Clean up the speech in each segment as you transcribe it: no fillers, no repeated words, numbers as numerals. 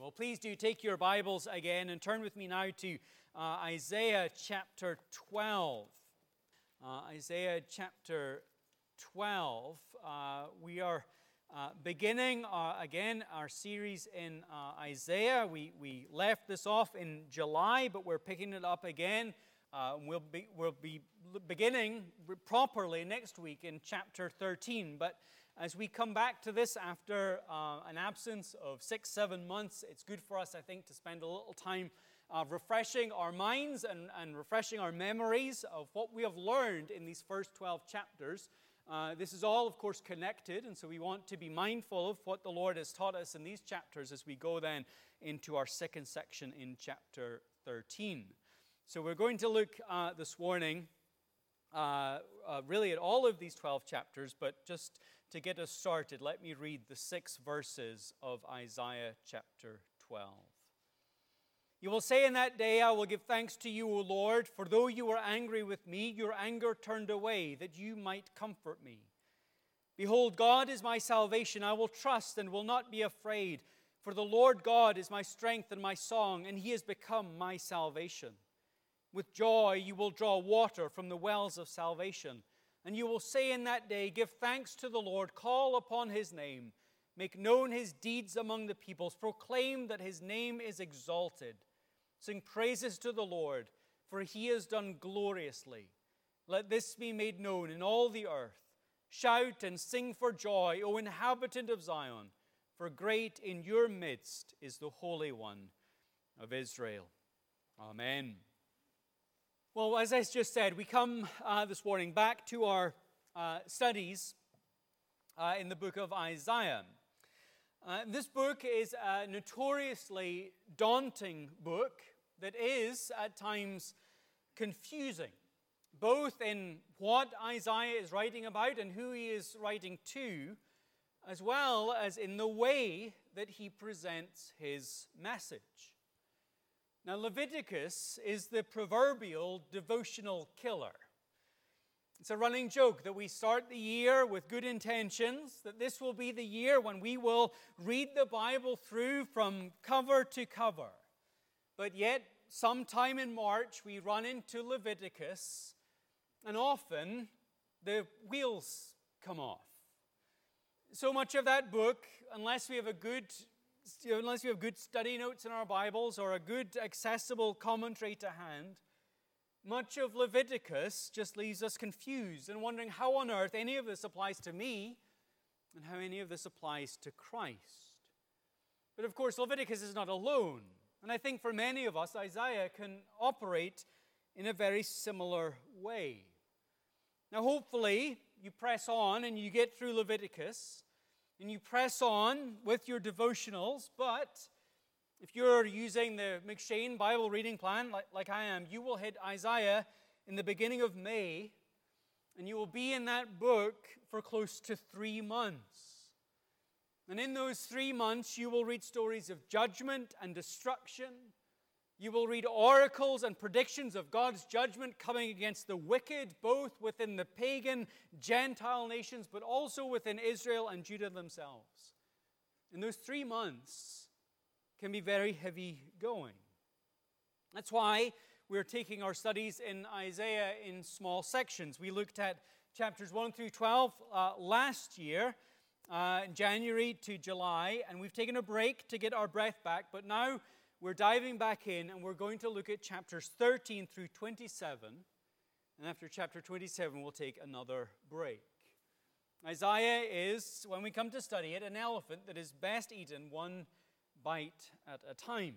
Well, please do take your Bibles again and turn with me now to Isaiah chapter 12. Isaiah chapter 12. We are beginning again our series in Isaiah. We left this off in July, but we're picking it up again. We'll be beginning properly next week in chapter 13. But as we come back to this after an absence of 6-7 months, it's good for us, I think, to spend a little time refreshing our minds and refreshing our memories of what we have learned in these first 12 chapters. This is all, of course, connected, and so we want to be mindful of what the Lord has taught us in these chapters as we go then into our second section in chapter 13. So we're going to look this morning really at all of these 12 chapters, but just to get us started, let me read the 6 verses of Isaiah chapter 12. You will say in that day, I will give thanks to you, O Lord, for though you were angry with me, your anger turned away, that you might comfort me. Behold, God is my salvation. I will trust and will not be afraid, for the Lord God is my strength and my song, and he has become my salvation. With joy you will draw water from the wells of salvation. And you will say in that day, give thanks to the Lord, call upon his name, make known his deeds among the peoples, proclaim that his name is exalted. Sing praises to the Lord, for he has done gloriously. Let this be made known in all the earth. Shout and sing for joy, O inhabitant of Zion, for great in your midst is the Holy One of Israel. Amen. Well, as I just said, we come this morning back to our studies in the book of Isaiah. This book is a notoriously daunting book that is at times confusing, both in what Isaiah is writing about and who he is writing to, as well as in the way that he presents his message. Now, Leviticus is the proverbial devotional killer. It's a running joke that we start the year with good intentions, that this will be the year when we will read the Bible through from cover to cover. But yet, sometime in March, we run into Leviticus, and often the wheels come off. So much of that book, unless we have good study notes in our Bibles or a good accessible commentary to hand, much of Leviticus just leaves us confused and wondering how on earth any of this applies to me and how any of this applies to Christ. But of course, Leviticus is not alone. And I think for many of us, Isaiah can operate in a very similar way. Now, hopefully, you press on and you get through Leviticus and you press on with your devotionals, but if you're using the McShane Bible reading plan like I am, you will hit Isaiah in the beginning of May, and you will be in that book for close to 3 months. And in those 3 months, you will read stories of judgment and destruction. You will read oracles and predictions of God's judgment coming against the wicked, both within the pagan Gentile nations, but also within Israel and Judah themselves. And those 3 months can be very heavy going. That's why we're taking our studies in Isaiah in small sections. We looked at chapters 1 through 12 last year, January to July, and we've taken a break to get our breath back, but now we're diving back in and we're going to look at chapters 13 through 27. And after chapter 27, we'll take another break. Isaiah is, when we come to study it, an elephant that is best eaten one bite at a time.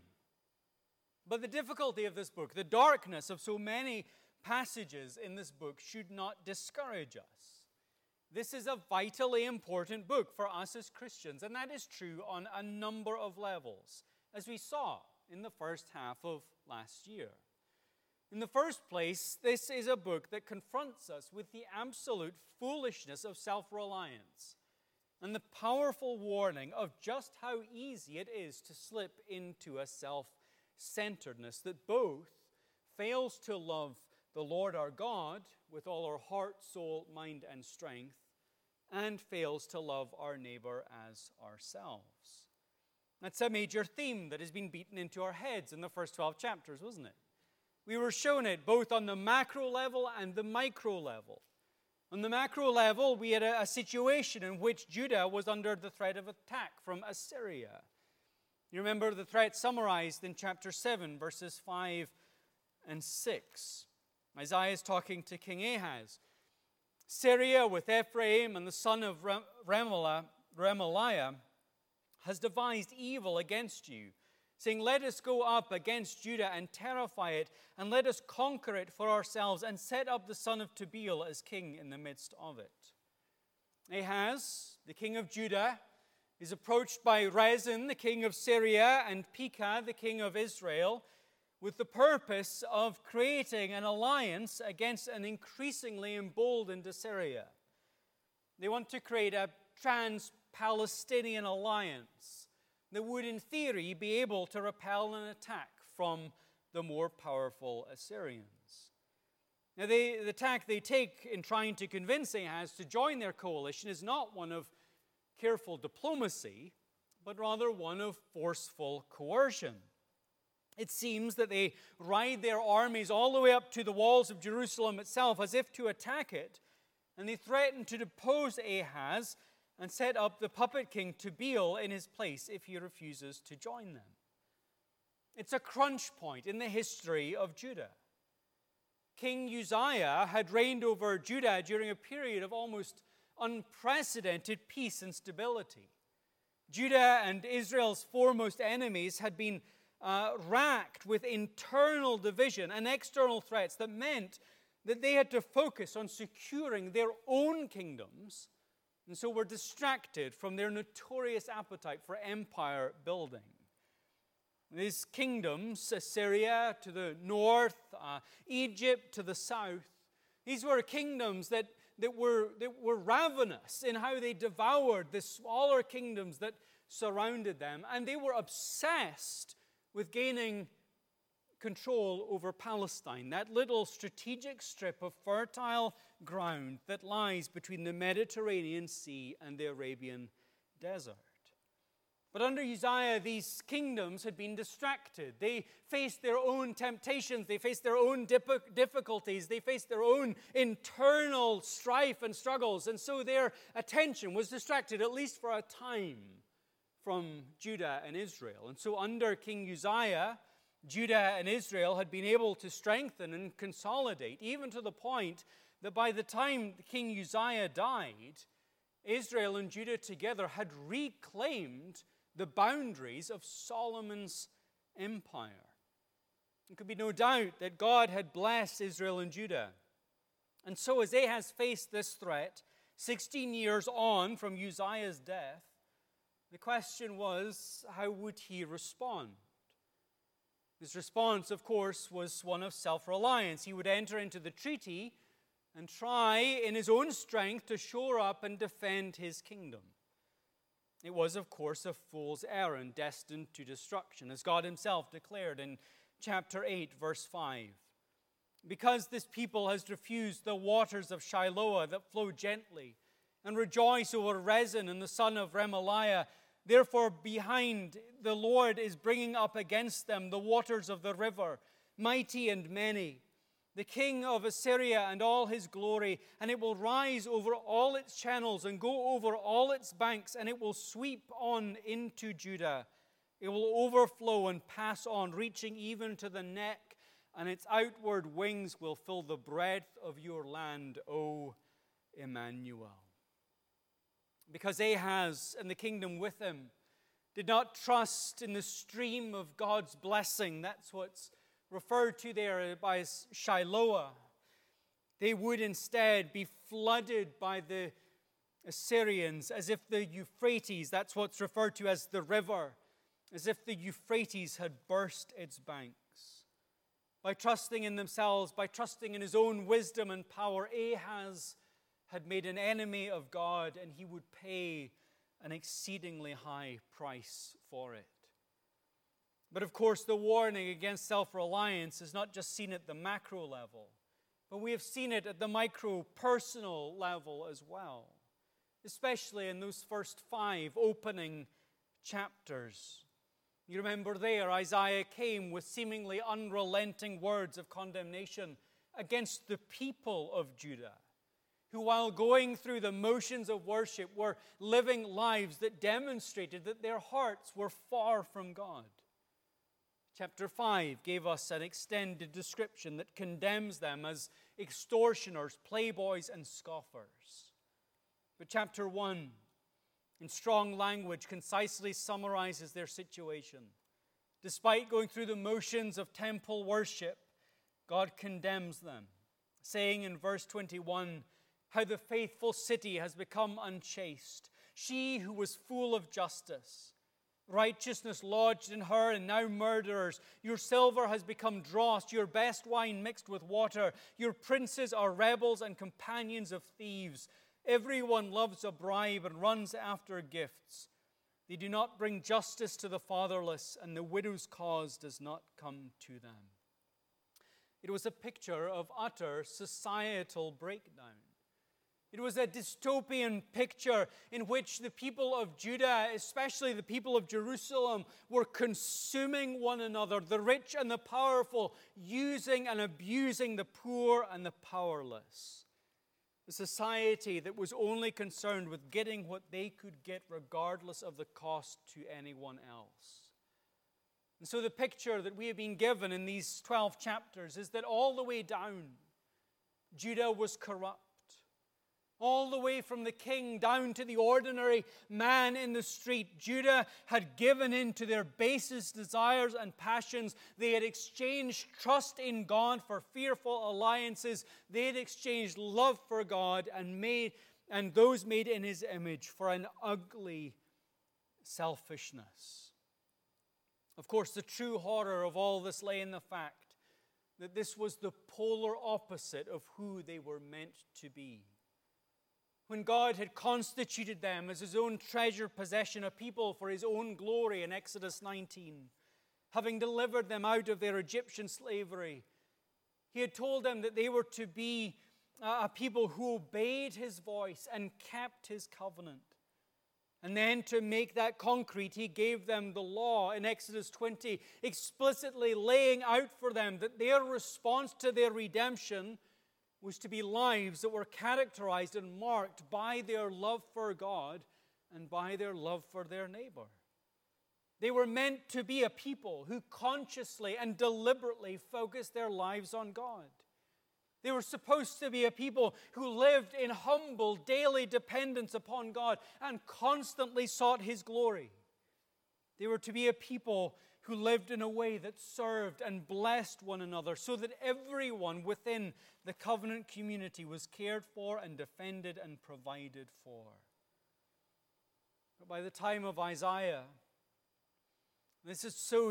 But the difficulty of this book, the darkness of so many passages in this book should not discourage us. This is a vitally important book for us as Christians, and that is true on a number of levels, as we saw in the first half of last year. In the first place, this is a book that confronts us with the absolute foolishness of self-reliance and the powerful warning of just how easy it is to slip into a self-centeredness that both fails to love the Lord our God with all our heart, soul, mind, and strength, and fails to love our neighbor as ourselves. That's a major theme that has been beaten into our heads in the first 12 chapters, wasn't it? We were shown it both on the macro level and the micro level. On the macro level, we had a situation in which Judah was under the threat of attack from Assyria. You remember the threat summarized in chapter 7, verses 5 and 6. Isaiah is talking to King Ahaz. Syria with Ephraim and the son of Remaliah has devised evil against you, saying, let us go up against Judah and terrify it, and let us conquer it for ourselves, and set up the son of Tabeel as king in the midst of it. Ahaz, the king of Judah, is approached by Rezin, the king of Syria, and Pekah, the king of Israel, with the purpose of creating an alliance against an increasingly emboldened Assyria. They want to create a trans-Palestinian alliance that would, in theory, be able to repel an attack from the more powerful Assyrians. Now, the tack they take in trying to convince Ahaz to join their coalition is not one of careful diplomacy, but rather one of forceful coercion. It seems that they ride their armies all the way up to the walls of Jerusalem itself as if to attack it, and they threaten to depose Ahaz and set up the puppet king Tabeel in his place if he refuses to join them. It's a crunch point in the history of Judah. King Uzziah had reigned over Judah during a period of almost unprecedented peace and stability. Judah and Israel's foremost enemies had been racked with internal division and external threats that meant that they had to focus on securing their own kingdoms, and so were distracted from their notorious appetite for empire building. These kingdoms, Assyria to the north, Egypt to the south, these were kingdoms that were ravenous in how they devoured the smaller kingdoms that surrounded them, and they were obsessed with gaining control over Palestine, that little strategic strip of fertile ground that lies between the Mediterranean Sea and the Arabian desert. But under Uzziah, these kingdoms had been distracted. They faced their own temptations. They faced their own difficulties. They faced their own internal strife and struggles. And so their attention was distracted, at least for a time, from Judah and Israel. And so under King Uzziah, Judah and Israel had been able to strengthen and consolidate, even to the point that by the time King Uzziah died, Israel and Judah together had reclaimed the boundaries of Solomon's empire. There could be no doubt that God had blessed Israel and Judah. And so as Ahaz faced this threat, 16 years on from Uzziah's death, the question was, how would he respond? His response, of course, was one of self-reliance. He would enter into the treaty and try in his own strength to shore up and defend his kingdom. It was, of course, a fool's errand destined to destruction, as God himself declared in chapter 8, verse 5. Because this people has refused the waters of Shiloah that flow gently, and rejoice over Rezin and the son of Remaliah, therefore behind the Lord is bringing up against them the waters of the river, mighty and many, the king of Assyria and all his glory, and it will rise over all its channels and go over all its banks, and it will sweep on into Judah. It will overflow and pass on, reaching even to the neck, and its outward wings will fill the breadth of your land, O Emmanuel. Because Ahaz and the kingdom with him did not trust in the stream of God's blessing, that's what's referred to there by Shiloah. They would instead be flooded by the Assyrians as if the Euphrates, that's what's referred to as the river, as if the Euphrates had burst its banks. By trusting in themselves, by trusting in his own wisdom and power, Ahaz had made an enemy of God, and he would pay an exceedingly high price for it. But of course, the warning against self-reliance is not just seen at the macro level, but we have seen it at the micro-personal level as well, especially in those first 5 opening chapters. You remember there, Isaiah came with seemingly unrelenting words of condemnation against the people of Judah, who, while going through the motions of worship, were living lives that demonstrated that their hearts were far from God. Chapter 5 gave us an extended description that condemns them as extortioners, playboys, and scoffers. But chapter 1, in strong language, concisely summarizes their situation. Despite going through the motions of temple worship, God condemns them, saying in verse 21, how the faithful city has become unchaste, she who was full of justice. Righteousness lodged in her, and now murderers. Your silver has become dross, your best wine mixed with water. Your princes are rebels and companions of thieves. Everyone loves a bribe and runs after gifts. They do not bring justice to the fatherless, and the widow's cause does not come to them. It was a picture of utter societal breakdown. It was a dystopian picture in which the people of Judah, especially the people of Jerusalem, were consuming one another, the rich and the powerful, using and abusing the poor and the powerless. A society that was only concerned with getting what they could get regardless of the cost to anyone else. And so the picture that we have been given in these 12 chapters is that all the way down, Judah was corrupt. All the way from the king down to the ordinary man in the street, Judah had given in to their basest desires and passions. They had exchanged trust in God for fearful alliances. They had exchanged love for God and those made in His image for an ugly selfishness. Of course, the true horror of all this lay in the fact that this was the polar opposite of who they were meant to be. When God had constituted them as His own treasured possession, a people for His own glory in Exodus 19, having delivered them out of their Egyptian slavery, He had told them that they were to be a people who obeyed His voice and kept His covenant. And then to make that concrete, He gave them the law in Exodus 20, explicitly laying out for them that their response to their redemption was to be lives that were characterized and marked by their love for God and by their love for their neighbor. They were meant to be a people who consciously and deliberately focused their lives on God. They were supposed to be a people who lived in humble daily dependence upon God and constantly sought His glory. They were to be a people who lived in a way that served and blessed one another so that everyone within the covenant community was cared for and defended and provided for. But by the time of Isaiah, they had so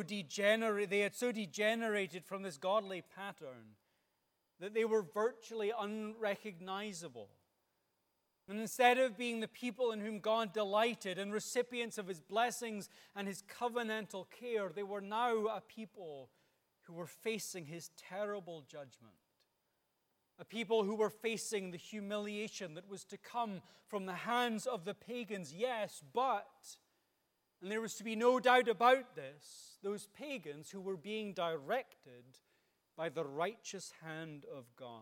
degenerated from this godly pattern that they were virtually unrecognizable. And instead of being the people in whom God delighted and recipients of His blessings and His covenantal care, they were now a people who were facing His terrible judgment. A people who were facing the humiliation that was to come from the hands of the pagans, yes, but, and there was to be no doubt about this, those pagans who were being directed by the righteous hand of God.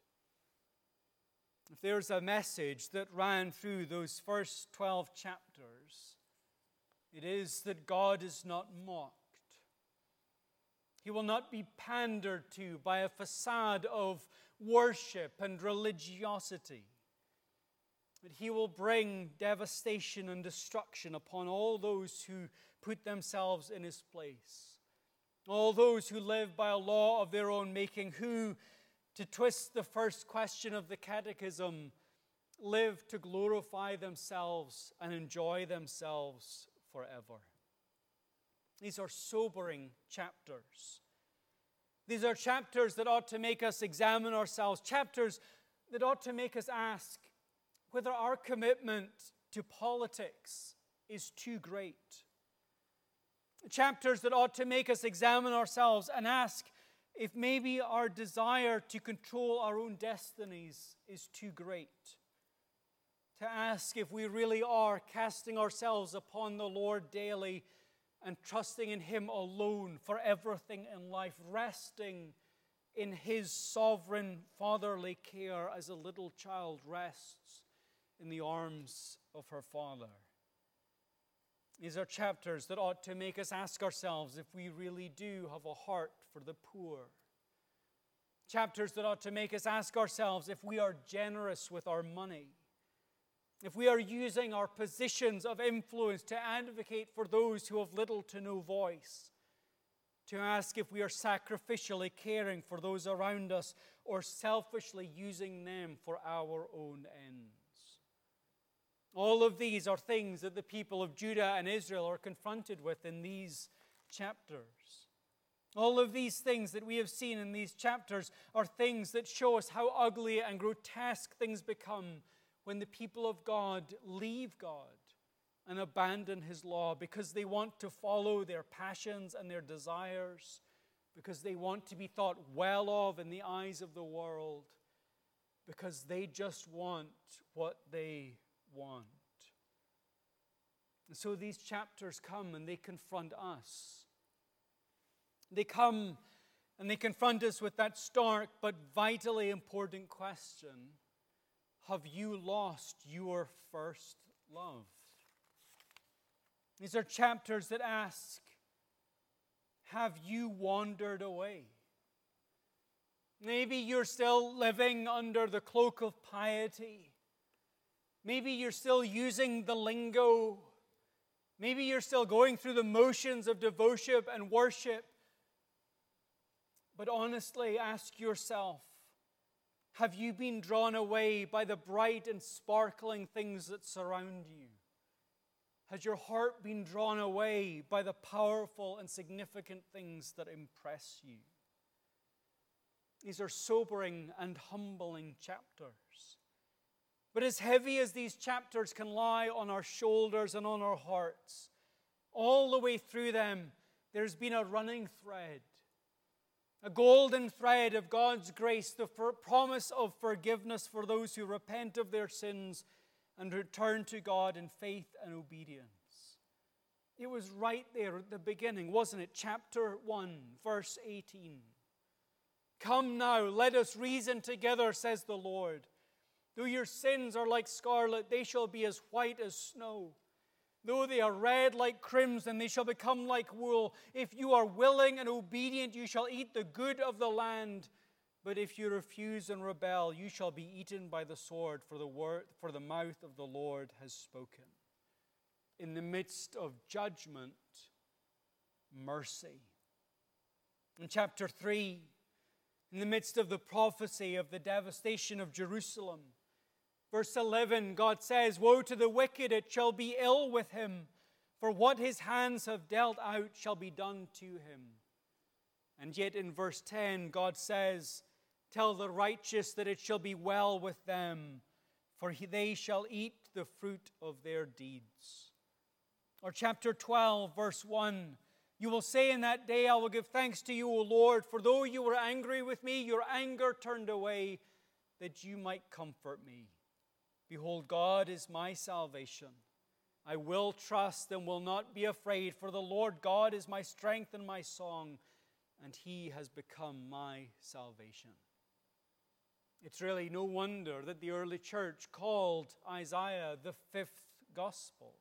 If there's a message that ran through those first 12 chapters, it is that God is not mocked. He will not be pandered to by a facade of worship and religiosity. But He will bring devastation and destruction upon all those who put themselves in His place. All those who live by a law of their own making, who, to twist the first question of the catechism, live to glorify themselves and enjoy themselves forever. These are sobering chapters. These are chapters that ought to make us examine ourselves, chapters that ought to make us ask whether our commitment to politics is too great. Chapters that ought to make us examine ourselves and ask if maybe our desire to control our own destinies is too great. To ask if we really are casting ourselves upon the Lord daily and trusting in Him alone for everything in life, resting in His sovereign fatherly care as a little child rests in the arms of her father. These are chapters that ought to make us ask ourselves if we really do have a heart for the poor. Chapters that ought to make us ask ourselves if we are generous with our money, if we are using our positions of influence to advocate for those who have little to no voice, to ask if we are sacrificially caring for those around us or selfishly using them for our own ends. All of these are things that the people of Judah and Israel are confronted with in these chapters. All of these things that we have seen in these chapters are things that show us how ugly and grotesque things become when the people of God leave God and abandon His law because they want to follow their passions and their desires, because they want to be thought well of in the eyes of the world, because they just want what they want. And so these chapters come and they confront us. They come and they confront us with that stark but vitally important question: have you lost your first love? These are chapters that ask, have you wandered away? Maybe you're still living under the cloak of piety. Maybe you're still using the lingo. Maybe you're still going through the motions of devotion and worship. But honestly, ask yourself, have you been drawn away by the bright and sparkling things that surround you? Has your heart been drawn away by the powerful and significant things that impress you? These are sobering and humbling chapters. But as heavy as these chapters can lie on our shoulders and on our hearts, all the way through them, there's been a running thread, a golden thread of God's grace, the promise of forgiveness for those who repent of their sins and return to God in faith and obedience. It was right there at the beginning, wasn't it? Chapter 1, verse 18. Come now, let us reason together, says the Lord. Though your sins are like scarlet, they shall be as white as snow. Though they are red like crimson, they shall become like wool. If you are willing and obedient, you shall eat the good of the land. But if you refuse and rebel, you shall be eaten by the sword, for the mouth of the Lord has spoken. In the midst of judgment, mercy. In chapter 3, in the midst of the prophecy of the devastation of Jerusalem, verse 11, God says, woe to the wicked, it shall be ill with him, for what his hands have dealt out shall be done to him. And yet in verse 10, God says, tell the righteous that it shall be well with them, for they shall eat the fruit of their deeds. Or chapter 12, verse 1, you will say in that day, I will give thanks to you, O Lord, for though you were angry with me, your anger turned away, that you might comfort me. Behold, God is my salvation. I will trust and will not be afraid, for the Lord God is my strength and my song, and He has become my salvation. It's really no wonder that the early church called Isaiah the fifth gospel.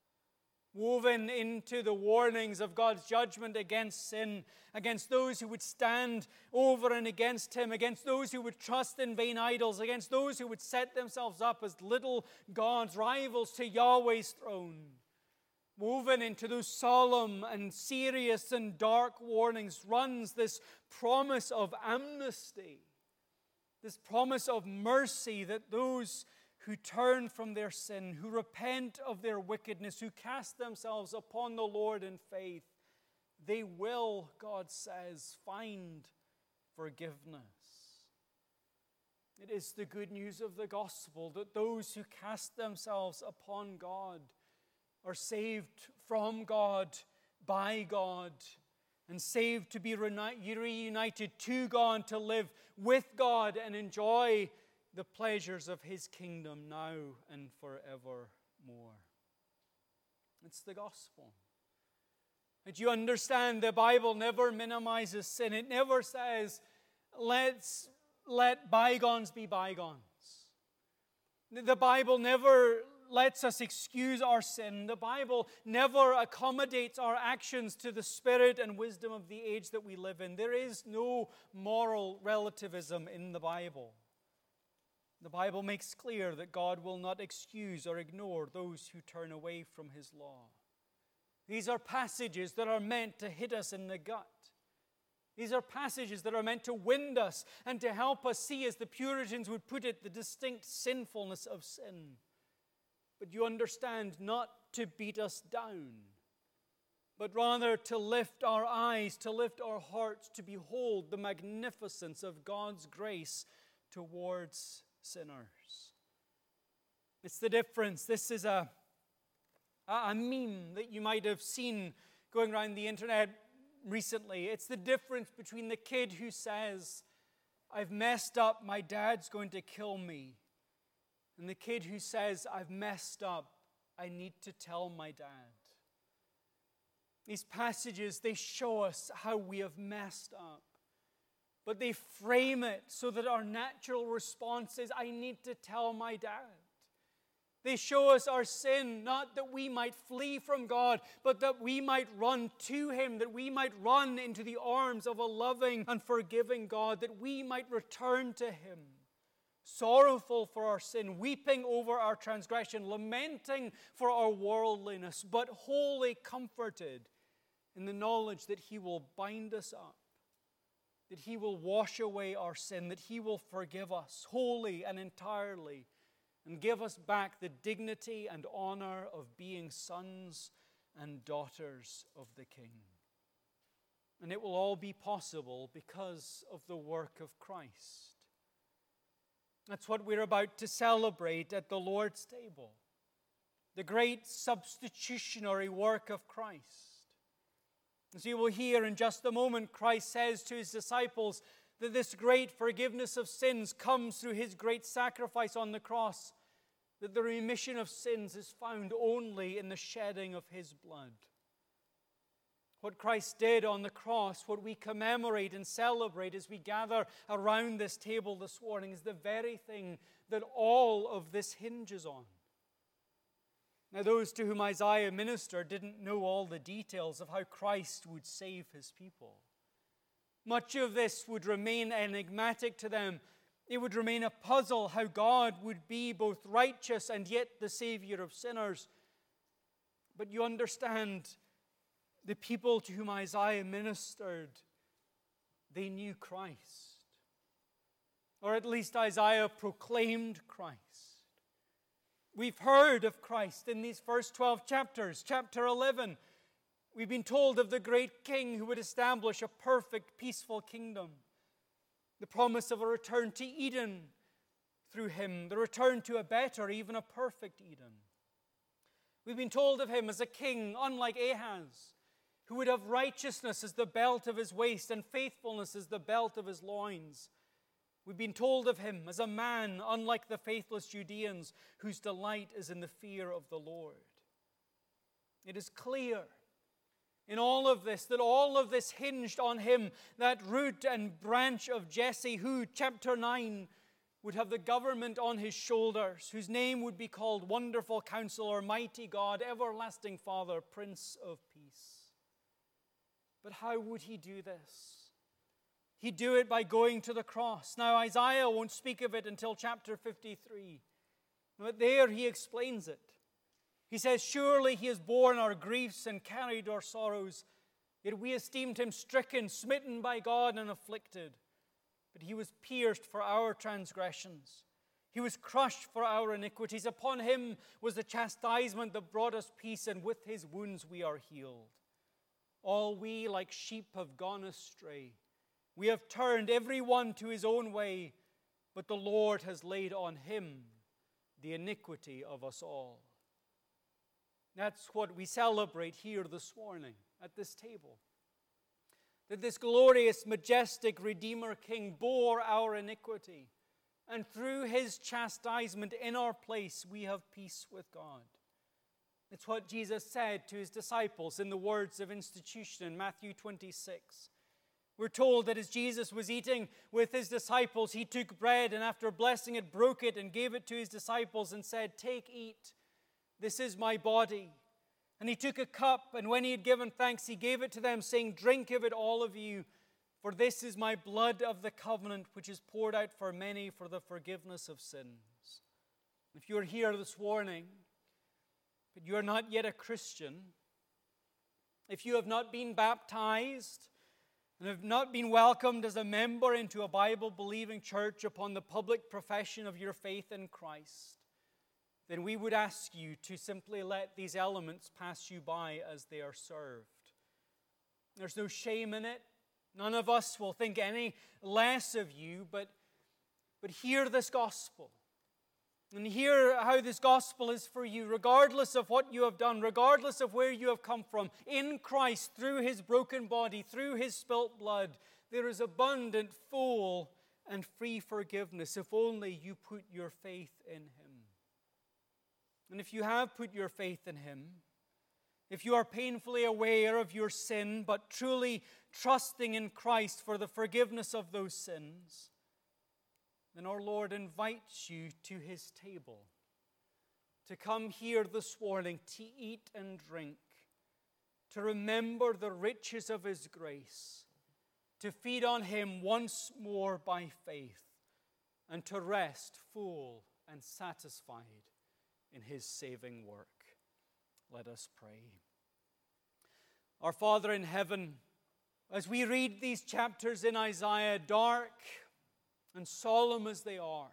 Woven into the warnings of God's judgment against sin, against those who would stand over and against Him, against those who would trust in vain idols, against those who would set themselves up as little gods, rivals to Yahweh's throne. Woven into those solemn and serious and dark warnings runs this promise of amnesty, this promise of mercy, that those who turn from their sin, who repent of their wickedness, who cast themselves upon the Lord in faith, they will, God says, find forgiveness. It is the good news of the gospel that those who cast themselves upon God are saved from God, by God, and saved to be reunited to God, to live with God and enjoy the pleasures of His kingdom now and forevermore. It's the gospel. That you understand the Bible never minimizes sin. It never says, let bygones be bygones. The Bible never lets us excuse our sin. The Bible never accommodates our actions to the spirit and wisdom of the age that we live in. There is no moral relativism in the Bible. The Bible makes clear that God will not excuse or ignore those who turn away from His law. These are passages that are meant to hit us in the gut. These are passages that are meant to wind us and to help us see, as the Puritans would put it, the distinct sinfulness of sin. But you understand, not to beat us down, but rather to lift our eyes, to lift our hearts, to behold the magnificence of God's grace towards sinners. It's the difference. This is a meme that you might have seen going around the internet recently. It's the difference between the kid who says, "I've messed up, my dad's going to kill me," and the kid who says, "I've messed up, I need to tell my dad." These passages, they show us how we have messed up. But they frame it so that our natural response is, "I need to tell my dad." They show us our sin, not that we might flee from God, but that we might run to Him, that we might run into the arms of a loving and forgiving God, that we might return to Him, sorrowful for our sin, weeping over our transgression, lamenting for our worldliness, but wholly comforted in the knowledge that He will bind us up, that He will wash away our sin, that He will forgive us wholly and entirely, and give us back the dignity and honor of being sons and daughters of the King. And it will all be possible because of the work of Christ. That's what we're about to celebrate at the Lord's table. The great substitutionary work of Christ. As you will hear in just a moment, Christ says to His disciples that this great forgiveness of sins comes through His great sacrifice on the cross, that the remission of sins is found only in the shedding of His blood. What Christ did on the cross, what we commemorate and celebrate as we gather around this table this morning, is the very thing that all of this hinges on. Now, those to whom Isaiah ministered didn't know all the details of how Christ would save His people. Much of this would remain enigmatic to them. It would remain a puzzle how God would be both righteous and yet the Savior of sinners. But you understand, the people to whom Isaiah ministered, they knew Christ. Or at least Isaiah proclaimed Christ. We've heard of Christ in these first 12 chapters. Chapter 11, we've been told of the great King who would establish a perfect, peaceful kingdom. The promise of a return to Eden through Him, the return to a better, even a perfect Eden. We've been told of Him as a king, unlike Ahaz, who would have righteousness as the belt of his waist and faithfulness as the belt of his loins. We've been told of Him as a man, unlike the faithless Judeans, whose delight is in the fear of the Lord. It is clear in all of this, that all of this hinged on Him, that root and branch of Jesse, who, chapter 9, would have the government on His shoulders, whose name would be called Wonderful Counselor, Mighty God, Everlasting Father, Prince of Peace. But how would He do this? He'd do it by going to the cross. Now, Isaiah won't speak of it until chapter 53, but there he explains it. He says, "Surely He has borne our griefs and carried our sorrows. Yet we esteemed Him stricken, smitten by God, and afflicted. But He was pierced for our transgressions. He was crushed for our iniquities. Upon Him was the chastisement that brought us peace, and with His wounds we are healed. All we like sheep have gone astray. We have turned every one to his own way, but the Lord has laid on Him the iniquity of us all." That's what we celebrate here this morning at this table. That this glorious, majestic Redeemer King bore our iniquity, and through His chastisement in our place we have peace with God. It's what Jesus said to his disciples in the words of institution in Matthew 26. We're told that as Jesus was eating with his disciples, he took bread and after blessing it, broke it and gave it to his disciples and said, "Take, eat, this is my body." And he took a cup, and when he had given thanks, he gave it to them, saying, "Drink of it, all of you, for this is my blood of the covenant, which is poured out for many for the forgiveness of sins." If you're here this morning, but you're not yet a Christian, if you have not been baptized and have not been welcomed as a member into a Bible-believing church upon the public profession of your faith in Christ, then we would ask you to simply let these elements pass you by as they are served. There's no shame in it. None of us will think any less of you, but hear this gospel. And hear how this gospel is for you, regardless of what you have done, regardless of where you have come from. In Christ, through his broken body, through his spilt blood, there is abundant, full, and free forgiveness if only you put your faith in him. And if you have put your faith in him, if you are painfully aware of your sin, but truly trusting in Christ for the forgiveness of those sins, then our Lord invites you to his table, to come here this morning to eat and drink, to remember the riches of his grace, to feed on him once more by faith, and to rest full and satisfied in his saving work. Let us pray. Our Father in heaven, as we read these chapters in Isaiah, dark and solemn as they are,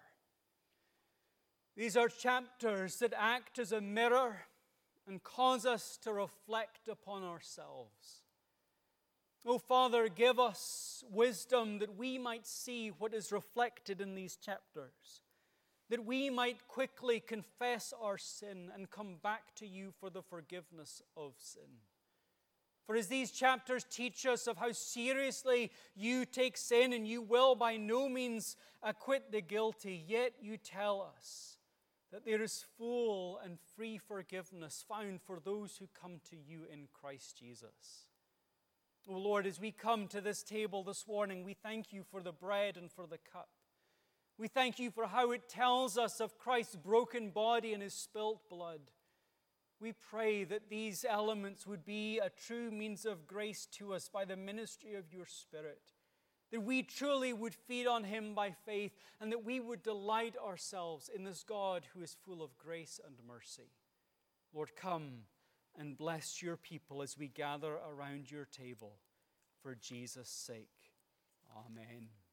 these are chapters that act as a mirror and cause us to reflect upon ourselves. Oh, Father, give us wisdom that we might see what is reflected in these chapters, that we might quickly confess our sin and come back to you for the forgiveness of sin. For as these chapters teach us of how seriously you take sin and you will by no means acquit the guilty, yet you tell us that there is full and free forgiveness found for those who come to you in Christ Jesus. Oh Lord, as we come to this table this morning, we thank you for the bread and for the cup. We thank you for how it tells us of Christ's broken body and his spilt blood. We pray that these elements would be a true means of grace to us by the ministry of your Spirit, that we truly would feed on him by faith, and that we would delight ourselves in this God who is full of grace and mercy. Lord, come and bless your people as we gather around your table for Jesus' sake. Amen.